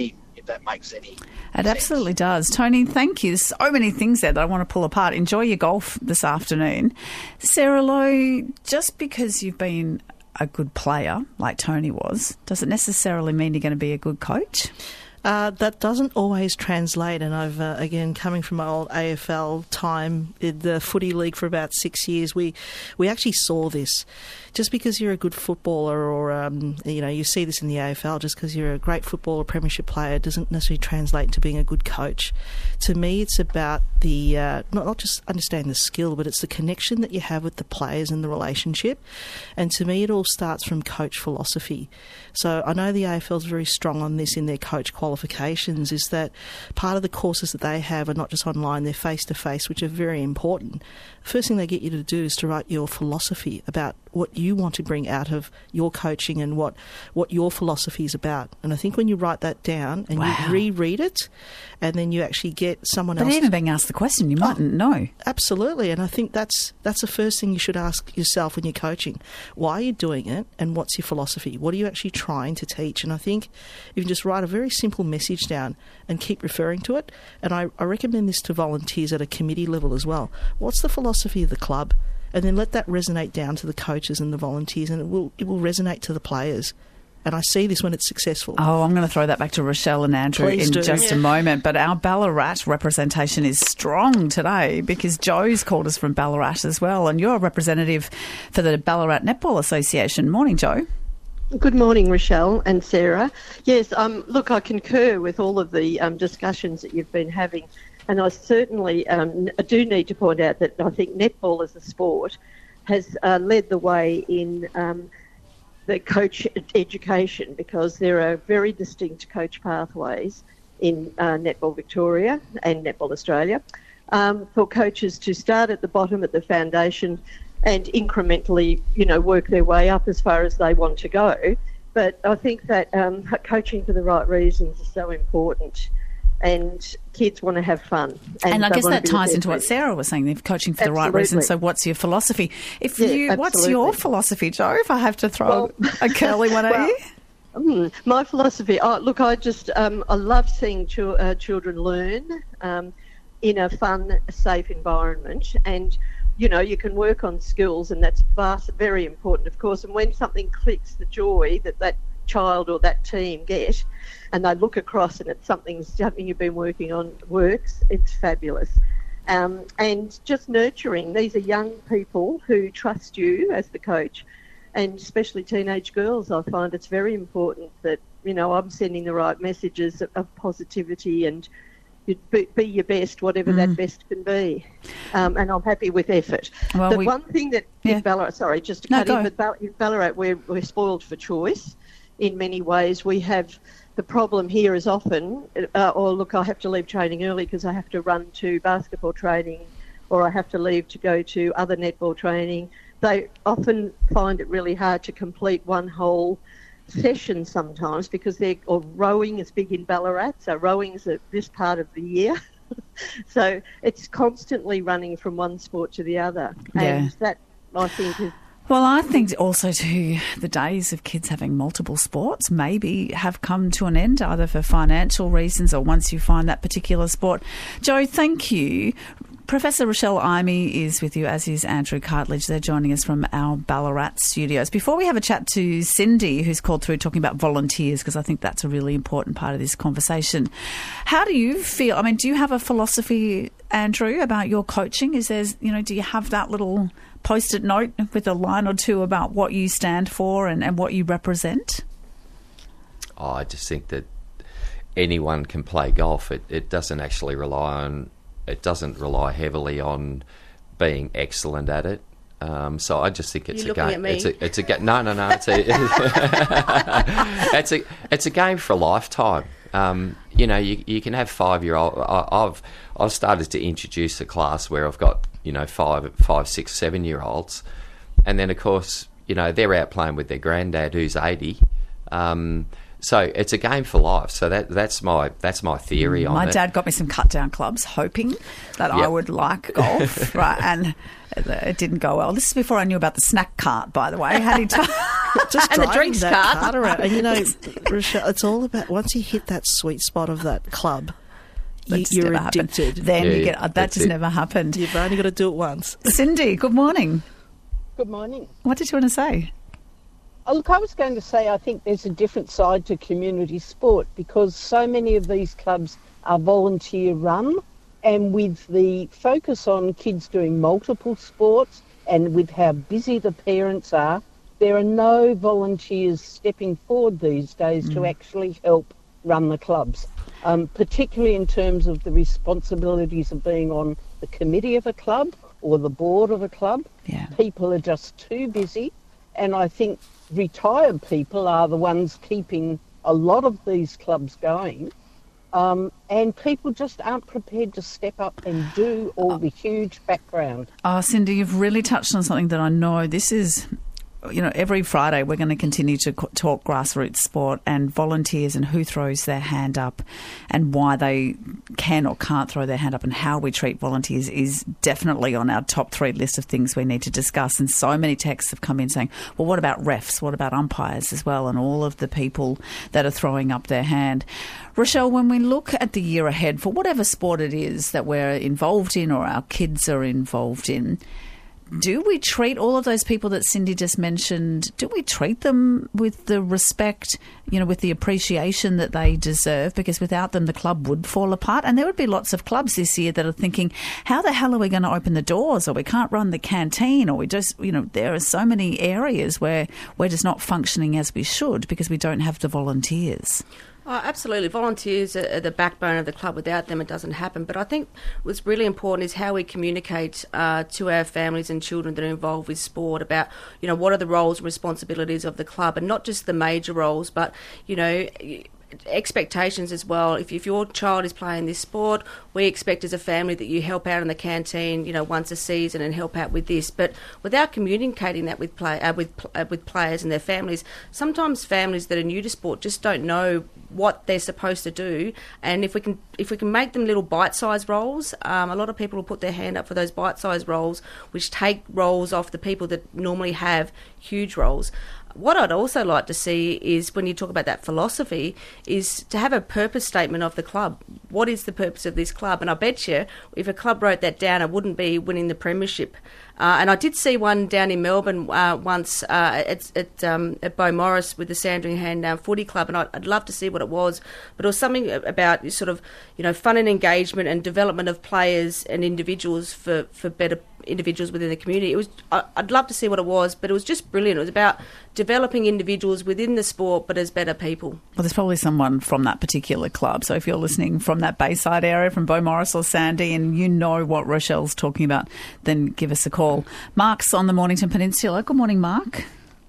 if that makes any It sense. absolutely does. Tony, thank you. There's so many things there that I want to pull apart. Enjoy your golf this afternoon. Sarah Lowe, just because you've been a good player, like Tony was, does it necessarily mean you're going to be a good coach? Uh, that doesn't always translate, and I've, uh, again, coming from my old A F L time, in the footy league for about six years, we we actually saw this. Just because you're a good footballer or, um, you know, you see this in the A F L, just because you're a great footballer, premiership player, doesn't necessarily translate into being a good coach. To me, it's about the, uh, not, not just understanding the skill, but it's the connection that you have with the players and the relationship. And to me, it all starts from coach philosophy. So I know the A F L is very strong on this in their coach qualifications, is that part of the courses that they have are not just online, they're face-to-face, which are very important. The first thing they get you to do is to write your philosophy about what you want to bring out of your coaching and what, what your philosophy is about. And I think when you write that down and Wow. you reread it and then you actually get someone But else... even being asked the question, you mightn't know. Absolutely, and I think that's that's the first thing you should ask yourself when you're coaching. Why are you doing it, and what's your philosophy? What are you actually trying to teach? And I think you can just write a very simple message down and keep referring to it. And I, I recommend this to volunteers at a committee level as well. What's the philosophy of the club? And then let that resonate down to the coaches and the volunteers, and it will it will resonate to the players. And I see this when it's successful. Oh, I'm going to throw that back to Rochelle and Andrew Please in do. just Yeah. a moment. But our Ballarat representation is strong today because Joe's called us from Ballarat as well. And you're a representative for the Ballarat Netball Association. Morning, Joe. Good morning, Rochelle and Sarah. Yes, um, look, I concur with all of the um, discussions that you've been having. And I certainly um, I do need to point out that I think netball as a sport has uh, led the way in um, the coach education, because there are very distinct coach pathways in uh, Netball Victoria and Netball Australia um, for coaches to start at the bottom at the foundation and incrementally, you know, work their way up as far as they want to go. But I think that um, coaching for the right reasons is so important. And kids want to have fun. And, and I they guess want that to be ties with into their what friends. Sarah was saying, they're coaching for the right Absolutely. reasons. So what's your philosophy? If Yeah, you, What's your absolutely. philosophy, Joe, if I have to throw Well- a curly one at well, you? Mm, my philosophy, oh, look, I just, um, I love seeing ch- uh, children learn um, in a fun, safe environment. And, you know, you can work on skills, and that's vast, very important, of course. And when something clicks, the joy that that child or that team get, and they look across and it's something, something you've been working on works, it's fabulous. Um, and just nurturing. These are young people who trust you as the coach, and especially teenage girls. I find it's very important that, you know, I'm sending the right messages of, of positivity and you be, be your best, whatever Mm. that best can be. Um, and I'm happy with effort. Well, the we- one thing that Yeah. in Ballarat, sorry, just to No, cut go. in, but Ball- in Ballarat we're, we're spoiled for choice in many ways. We have, the problem here is often, uh, or look, I have to leave training early because I have to run to basketball training, or I have to leave to go to other netball training. They often find it really hard to complete one whole session sometimes because they're, or rowing is big in Ballarat, so rowing's at this part of the year. So it's constantly running from one sport to the other. And Yeah. that, I think, is Well, I think also too the days of kids having multiple sports maybe have come to an end, either for financial reasons or once you find that particular sport. Joe, thank you. Professor Rochelle Imey is with you, as is Andrew Cartledge. They're joining us from our Ballarat studios. Before we have a chat to Cindy, who's called through talking about volunteers, because I think that's a really important part of this conversation. How do you feel? I mean, do you have a philosophy, Andrew, about your coaching? Is there, you know, do you have that little post-it note with a line or two about what you stand for and, and what you represent? Oh, I just think that anyone can play golf. It, it doesn't actually rely on, it doesn't rely heavily on being excellent at it. Um, so I just think it's You're a looking game. at me. It's a, it's a ga- no, no, no. It's a, it's a, it's a game for a lifetime. Um, you know, you you can have five year old. I, I've I've started to introduce a class where I've got, you know, five, five, six, seven year olds, and then of course, you know, they're out playing with their granddad who's eighty. Um, so it's a game for life. So that that's my that's my theory on My it. dad got me some cut-down clubs, hoping that I Yep. would like golf, right? And it didn't go well. This is before I knew about the snack cart, by the way. Had he told, just And the driving drinks that cart. cart around. And you know, Rochelle, it's all about once you hit that sweet spot of that club, That you, just you're never happened. addicted. Then Yeah, you yeah, get, that that's just it. never happened. You've only got to do it once. Cindy, good morning. Good morning. What did you want to say? Oh, look, I was going to say I think there's a different side to community sport because so many of these clubs are volunteer run, and with the focus on kids doing multiple sports and with how busy the parents are, there are no volunteers stepping forward these days mm. to actually help run the clubs, um, particularly in terms of the responsibilities of being on the committee of a club or the board of a club. Yeah. People are just too busy, and I think retired people are the ones keeping a lot of these clubs going, um, and people just aren't prepared to step up and do all the huge background. Oh, Cindy, you've really touched on something that I know. This is, you know, every Friday we're going to continue to co- talk grassroots sport and volunteers and who throws their hand up and why they can or can't throw their hand up and how we treat volunteers is definitely on our top three list of things we need to discuss. And so many texts have come in saying, well, what about refs? What about umpires as well? And all of the people that are throwing up their hand. Rochelle, when we look at the year ahead for whatever sport it is that we're involved in or our kids are involved in, do we treat all of those people that Cindy just mentioned, do we treat them with the respect, you know, with the appreciation that they deserve? Because without them, the club would fall apart. And there would be lots of clubs this year that are thinking, how the hell are we going to open the doors? Or we can't run the canteen, or we just, you know, there are so many areas where we're just not functioning as we should because we don't have the volunteers. Oh, absolutely. Volunteers are the backbone of the club. Without them, it doesn't happen. But I think what's really important is how we communicate uh, to our families and children that are involved with sport about, you know, what are the roles and responsibilities of the club, and not just the major roles, but, you know, expectations as well. If, if your child is playing this sport, we expect as a family that you help out in the canteen, you know, once a season and help out with this. But without communicating that with play uh, with uh, with players and their families, sometimes families that are new to sport just don't know what they're supposed to do. And if we can if we can make them little bite-sized roles, um, a lot of people will put their hand up for those bite-sized roles, which take roles off the people that normally have huge roles. What I'd also like to see is, when you talk about that philosophy, is to have a purpose statement of the club. What is the purpose of this club? And I bet you, if a club wrote that down, it wouldn't be winning the premiership. Uh, and I did see one down in Melbourne uh, once uh, at at, um, at Beaumaris with the Sandringham Hand Footy Club, and I'd, I'd love to see what it was. But it was something about sort of, you know, fun and engagement and development of players and individuals for, for better individuals within the community. It was I, I'd love to see what it was, but it was just brilliant. It was about developing individuals within the sport, but as better people. Well, there's probably someone from that particular club. So if you're listening from that Bayside area, from Beaumaris or Sandy, and you know what Rochelle's talking about, then give us a call. Mark's on the Mornington Peninsula. Good morning, Mark.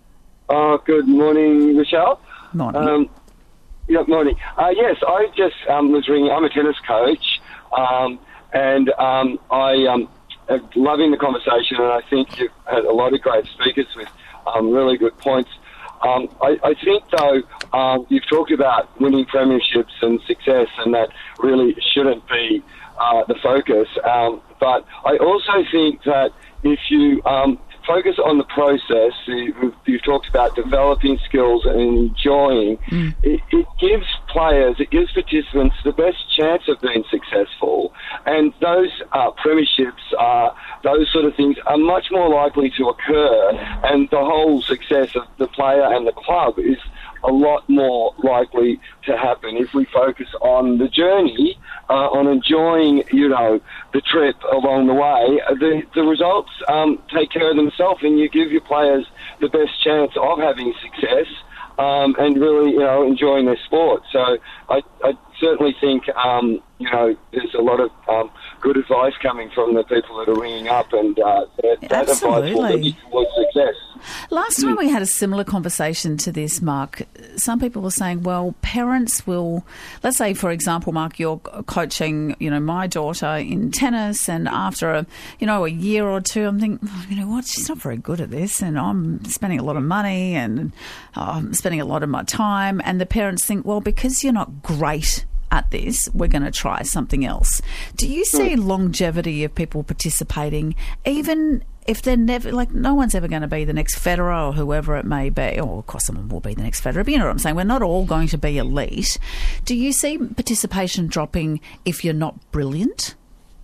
Oh, good morning, Rochelle. Morning. Um, yeah, morning. Uh, yes, I just um, was ringing. I'm a tennis coach, um, and um, I um, am loving the conversation, and I think you've had a lot of great speakers with um, really good points. Um, I, I think, though, um, you've talked about winning premierships and success, and that really shouldn't be uh, the focus. Um, but I also think that if you um, focus on the process, you've, you've talked about developing skills and enjoying, mm. it, it gives players, it gives participants the best chance of being successful. And those uh, premierships, uh, those sort of things are much more likely to occur, and the whole success of the player and the club is a lot more likely to happen if we focus on the journey, uh, on enjoying, you know, the trip along the way. The the results um, take care of themselves, and you give your players the best chance of having success um, and really, you know, enjoying their sport. So I, I certainly think, um, you know, there's a lot of um, good advice coming from the people that are ringing up, and uh, that, that advice will lead towards success. Last time we had a similar conversation to this, Mark, some people were saying, well, parents will, let's say, for example, Mark, you're coaching, you know, my daughter in tennis, and after a, you know, a year or two, I'm thinking, oh, you know what, she's not very good at this, and I'm spending a lot of money, and I'm spending a lot of my time, and the parents think, well, because you're not great at this, we're going to try something else. Do you see longevity of people participating, even if they're never, like, no one's ever going to be the next Federer or whoever it may be, or of course someone will be the next Federer, but you know what I'm saying, we're not all going to be elite. Do you see participation dropping if you're not brilliant?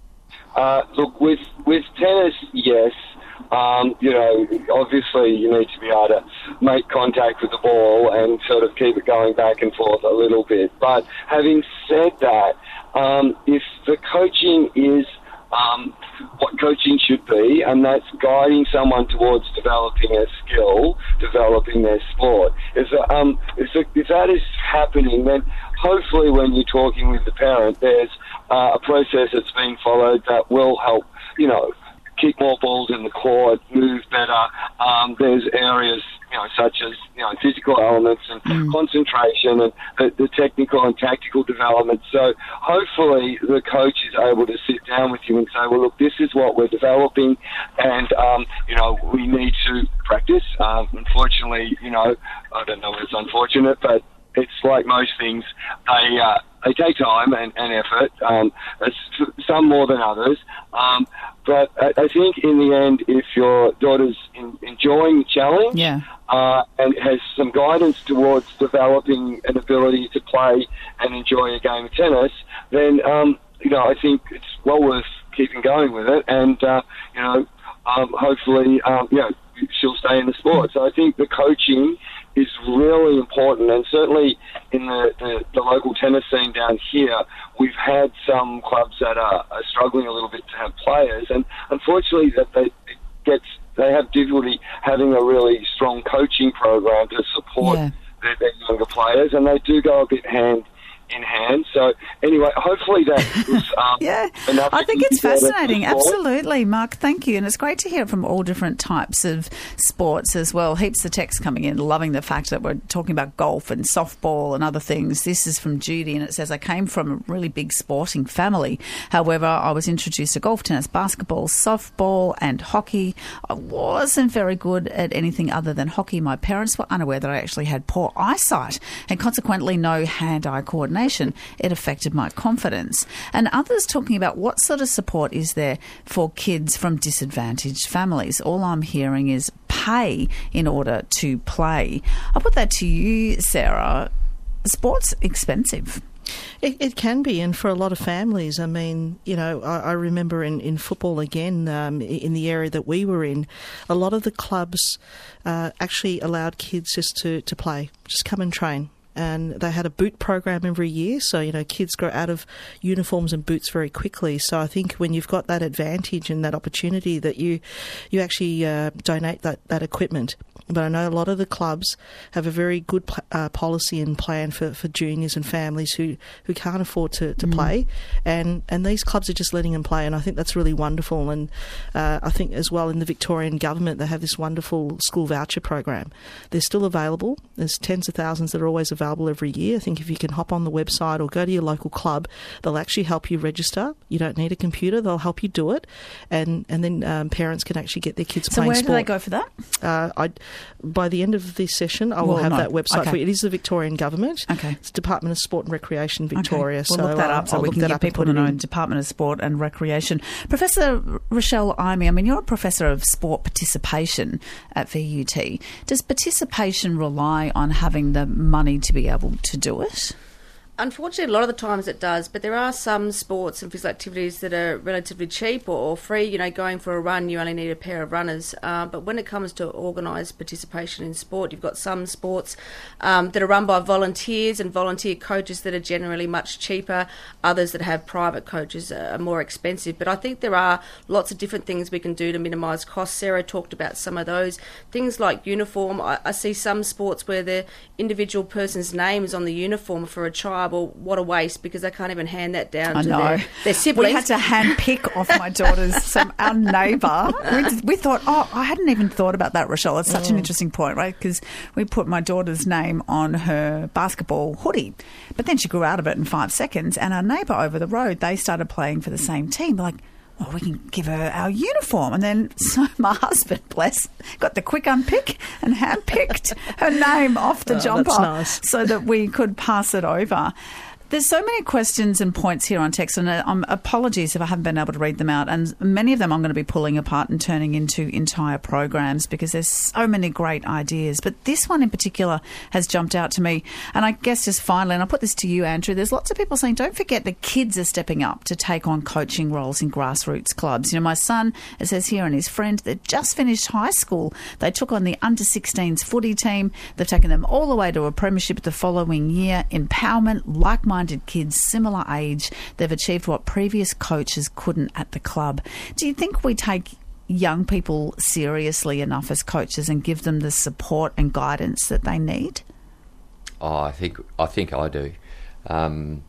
Uh, look, with with tennis, yes. Um, you know, obviously you need to be able to make contact with the ball and sort of keep it going back and forth a little bit. But having said that, um, if the coaching is um, what coaching should be, and that's guiding someone towards developing a skill, developing their sport, if, um, if, if that is happening, then hopefully when you're talking with the parent, there's uh, a process that's being followed that will help, you know, kick more balls in the court, move better. Um, there's areas, you know, such as, you know, physical elements and mm. concentration and the, the technical and tactical development. So hopefully the coach is able to sit down with you and say, well, look, this is what we're developing and, um, you know, we need to practice. Um, unfortunately, you know, I don't know if it's unfortunate, but it's like most things, they uh, they take time and, and effort, um, some more than others. Um, but I, I think in the end, if your daughter's in, enjoying the challenge yeah. uh, and has some guidance towards developing an ability to play and enjoy a game of tennis, then, um, you know, I think it's well worth keeping going with it. And, uh, you know, um, hopefully, um, you know, she'll stay in the sport. So I think the coaching is really important, and certainly in the, the, the local tennis scene down here, we've had some clubs that are, are struggling a little bit to have players, and unfortunately that they it gets they have difficulty having a really strong coaching program to support yeah. their, their younger players, and they do go a bit hand in hand. So anyway, hopefully that was um, yeah. enough. I think it's fascinating. Sport. Absolutely, Mark. Thank you, and it's great to hear it from all different types of sports as well. Heaps of texts coming in, loving the fact that we're talking about golf and softball and other things. This is from Judy, and it says, I came from a really big sporting family. However, I was introduced to golf, tennis, basketball, softball and hockey. I wasn't very good at anything other than hockey. My parents were unaware that I actually had poor eyesight and consequently no hand-eye coordination. It affected my confidence. And others talking about what sort of support is there for kids from disadvantaged families. All I'm hearing is pay in order to play. I'll put that to you, Sarah. Sport's expensive. It, it can be, and for a lot of families, I mean, you know, I, I remember in, in football again, um, in the area that we were in, a lot of the clubs uh, actually allowed kids just to, to play, just come and train. And they had a boot program every year, so, you know, kids grow out of uniforms and boots very quickly. So I think when you've got that advantage and that opportunity that you you actually uh, donate that, that equipment. But I know a lot of the clubs have a very good uh, policy and plan for, for juniors and families who, who can't afford to, to mm. play. And, and these clubs are just letting them play, and I think that's really wonderful. And uh, I think as well in the Victorian government, they have this wonderful school voucher program. They're still available. There's tens of thousands that are always available every year. I think if you can hop on the website or go to your local club, they'll actually help you register. You don't need a computer. They'll help you do it. And, and then um, parents can actually get their kids so playing sport. So where do they go for that? Uh, I By the end of this session, I will well, have no. that website okay. for you. It is the Victorian Government. Okay. It's Department of Sport and Recreation Victoria. Okay. We'll so look that uh, up so I'll we look can that give up and people put to it know in. Department of Sport and Recreation. Professor Rochelle Imey, I mean, you're a professor of sport participation at V U T. Does participation rely on having the money to be able to do it? Unfortunately, a lot of the times it does, but there are some sports and physical activities that are relatively cheap or, or free. You know, going for a run, you only need a pair of runners. Uh, but when it comes to organised participation in sport, you've got some sports um, that are run by volunteers and volunteer coaches that are generally much cheaper. Others that have private coaches are more expensive. But I think there are lots of different things we can do to minimise costs. Sarah talked about some of those. Things like uniform. I, I see some sports where the individual person's name is on the uniform for a child. Well, what a waste, because they can't even hand that down I to know. their, their siblings. We had to hand pick off my daughter's, some, our neighbour. We, we thought, oh, I hadn't even thought about that, Rochelle. It's such oh. an interesting point, right? Because we put my daughter's name on her basketball hoodie. But then she grew out of it in five seconds, and our neighbour over the road, they started playing for the same team. They're like, well, we can give her our uniform. And then so my husband, bless, got the quick unpick and hand-picked her name off the oh, jumper that's nice. so that we could pass it over. There's so many questions and points here on text, and um, apologies if I haven't been able to read them out. And many of them I'm going to be pulling apart and turning into entire programs because there's so many great ideas. But this one in particular has jumped out to me. And I guess just finally, and I'll put this to you, Andrew, there's lots of people saying, don't forget the kids are stepping up to take on coaching roles in grassroots clubs. You know, my son, it says here, and his friend, they just finished high school. They took on the under sixteens footy team. They've taken them all the way to a premiership the following year. Empowerment, like-minded kids, similar age. They've achieved what previous coaches couldn't at the club. Do you think we take young people seriously enough as coaches and give them the support and guidance that they need? Oh, I think I think I do. Um,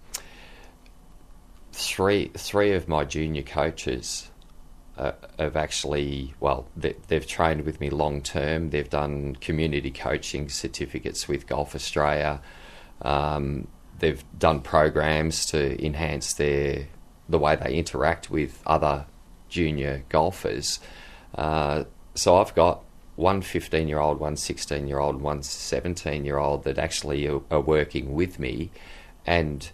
three three of my junior coaches uh, have actually, well, they, they've trained with me long term. They've done community coaching certificates with Golf Australia. Um, They've done programs to enhance their the way they interact with other junior golfers. Uh, so I've got one fifteen-year-old, one sixteen-year-old, and one seventeen-year-old that actually are, are working with me, and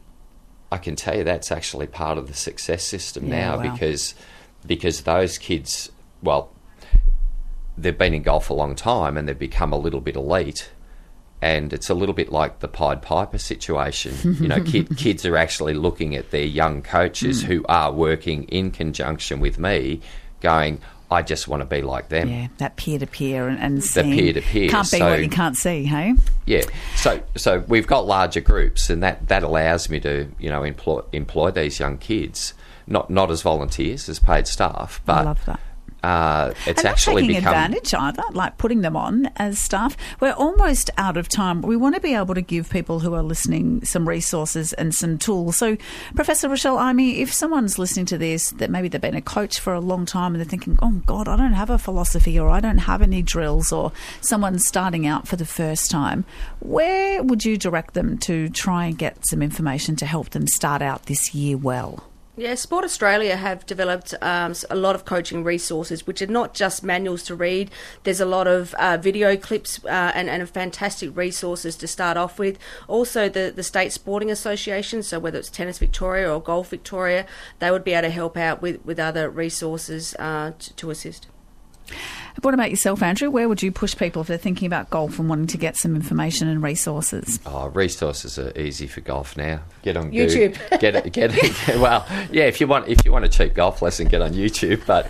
I can tell you that's actually part of the success system yeah, now wow. because because those kids, well, they've been in golf a long time and they've become a little bit elite. And it's a little bit like the Pied Piper situation. You know, kid, kids are actually looking at their young coaches mm. who are working in conjunction with me, going, I just want to be like them. Yeah, that peer-to-peer and, and the seeing, peer-to-peer. Can't be so, what you can't see, hey? Yeah. So so we've got larger groups, and that, that allows me to, you know, employ employ these young kids, not not as volunteers, as paid staff, but I love that. Uh, it's and actually not taking become advantage either, like putting them on as staff. We're almost out of time. We want to be able to give people who are listening some resources and some tools. So, Professor Rochelle Imey, if someone's listening to this, that maybe they've been a coach for a long time and they're thinking, oh, God, I don't have a philosophy or I don't have any drills, or someone's starting out for the first time, where would you direct them to try and get some information to help them start out this year well? Yeah, Sport Australia have developed um, a lot of coaching resources, which are not just manuals to read. There's a lot of uh, video clips uh, and, and fantastic resources to start off with. Also, the, the State Sporting Association, so whether it's Tennis Victoria or Golf Victoria, they would be able to help out with, with other resources uh, to, to assist. What about yourself, Andrew? Where would you push people if they're thinking about golf and wanting to get some information and resources? Oh, resources are easy for golf now. Get on YouTube. Go, get it. Get it. Well, yeah. If you want, if you want a cheap golf lesson, get on YouTube. But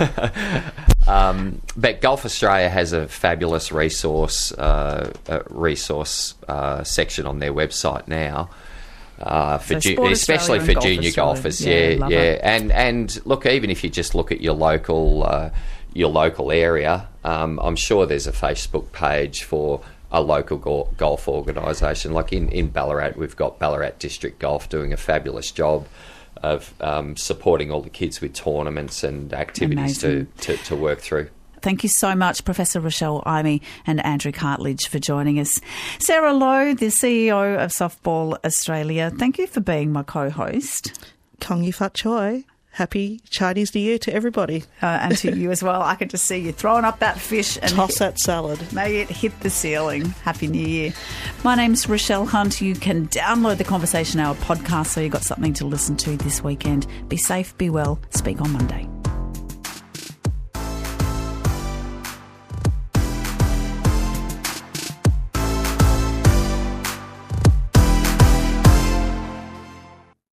um, but Golf Australia has a fabulous resource uh, uh, resource uh, section on their website now. Uh, for so ju- especially for junior Australia. golfers, yeah, yeah, yeah, it. and and look, even if you just look at your local uh, your local area, um, I'm sure there's a Facebook page for a local go- golf organisation. Like in, in Ballarat, we've got Ballarat District Golf doing a fabulous job of um, supporting all the kids with tournaments and activities to, to, to work through. Thank you so much, Professor Rochelle Imey and Andrew Cartledge, for joining us. Sarah Lowe, the C E O of Softball Australia, thank you for being my co-host. Kongi Fat Choi. Happy Chinese New Year to everybody. Uh, and to you as well. I could just see you throwing up that fish and toss that salad. May it hit the ceiling. Happy New Year. My name's Rochelle Hunt. You can download the Conversation Hour podcast so you've got something to listen to this weekend. Be safe, be well. Speak on Monday.